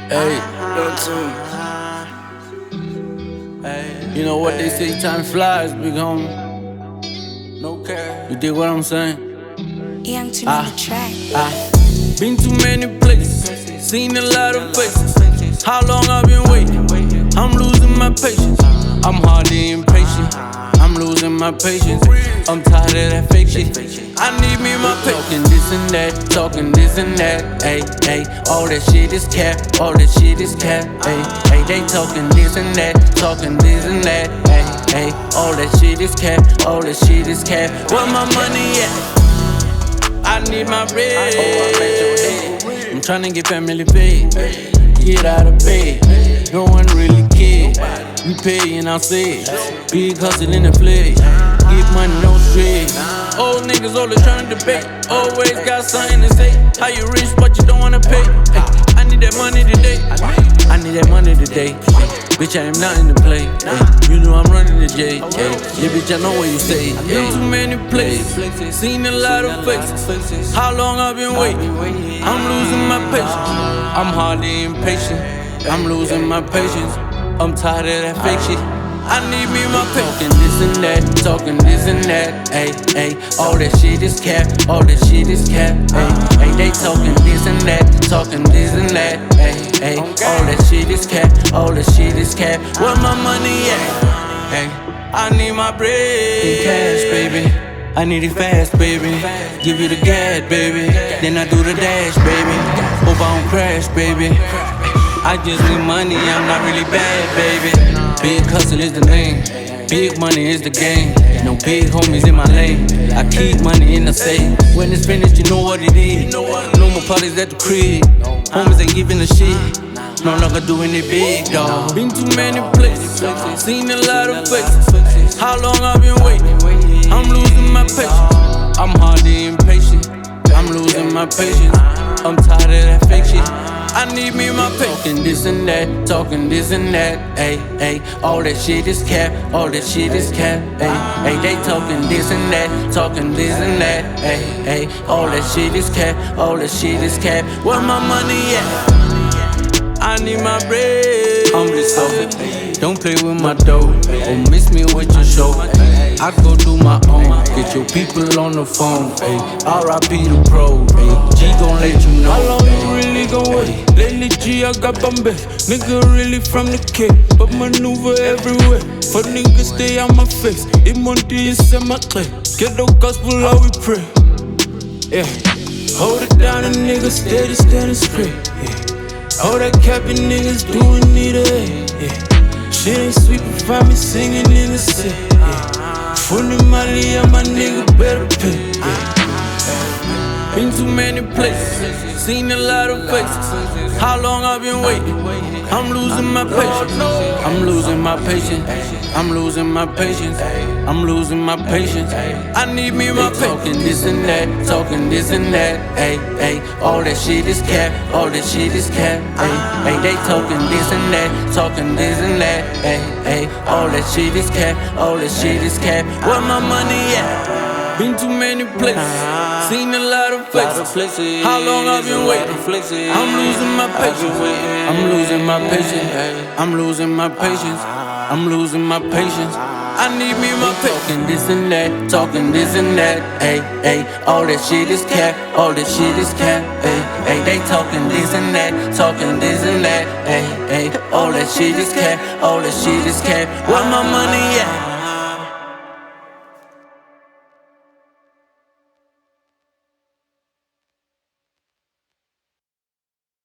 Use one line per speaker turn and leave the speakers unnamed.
Hey, look to you know what they say, time flies, big homie. No care. You dig what I'm saying?
Young Tune on the track.
Been to many places, seen a lot of faces. How long I've been waiting? I'm losing my patience. I'm hardly impatient. I'm losing my patience. I'm tired of that fake shit. I need me my patience. Talking this and that, talking this and that. Ay, ay, all that shit is cap, all that shit is cap. Ay, ay, they talking this and that, talking this and that. Ay, ay, all that shit is cap, all that shit is cap. Where my money at? I need my bread. I'm tryna get family paid. Get out of bed. No one really cares. We pay and I'll say it. Big hustle in the flag. Get money, no stress. Old niggas always tryna debate. Always got something to say. How you rich but you don't wanna pay? Ay, I need that money today. I need that money today. Bitch, I am nothing to play. You know I'm running the J. Yeah, bitch, I know where you stay. Been too many places, seen a lot of faces. How long I've been waiting? I'm losing my patience. I'm hardly impatient. I'm losing my patience. I'm tired of that fake shit. I need me my patience. Talking this and that, talking this and that. Ay, ay, all that shit is cap, all that shit is cap. Ay, ay, they talking this and that, talking this and that. Ay, ay, all that shit is cap, all that shit is cap. Where my money at? Ay, I need my bread in cash, baby. I need it fast, baby. Give you the gas, baby. Then I do the dash, baby. Hope I don't crash, baby. I just need money, I'm not really bad, baby. Big hustle is the name, big money is the game. No big homies in my lane, I keep money in the safe. When it's finished, you know what it is. No more parties at the crib, homies ain't giving a shit. No longer doing it big, dawg. Been too many places, seen a lot of faces. How long I've been waiting? I'm losing my patience. I'm hardly impatient. I'm losing my patience. I'm tired of that fake shit. I need me my patience. Talking this and that, talking this and that. Ay, ay, all that shit is cap, all that shit is cap. Ay, ay, they talking this and that, talking this and that. Ay, ay, all that shit is cap, all that shit is cap. Where my money at? I need my bread. I'm just so don't play with my dough, or miss me with your show. I go do my own, get your people on the phone. R.I.P. the pro, G gon' let you know.
How long you really gon' wait? Lately G, I got Bombay. Nigga really from the Cape, but maneuver everywhere. For niggas stay on my face. It Monday is in my clay. Get the gospel, how we pray. Yeah, hold it down and niggas steady standing straight. Yeah, all that capping niggas doing need a yeah. Shit ain't sweet, but find me singing in the city. Yeah. Funny money, yeah, my nigga better pay. Yeah.
Been too many places, seen a lot of faces. How long I've been waiting? I'm losing my patience. I'm losing my patience. I'm losing my patience. I'm losing my patience. I need me my patience. Talking this and that, talking this and that. Ay, ay, all that shit is cap, all that shit is cap. Ay, ay, they talking this and that, talking this and that. Ay, ay, all that shit is cap, all that shit is cap. Where my money at? Been too many places, seen a lot of places. How long I've been waiting? I'm losing my patience. I'm losing my patience. I'm losing my patience. I'm losing my patience. I need me my patience. Talking this and that, talking this and that. Ay, ay, all that shit is cap, all that shit is cap. Ay, ay, they talking this and that, talking this and that. Ay, ay, all that shit is cap, all that shit is cap. Where my money at?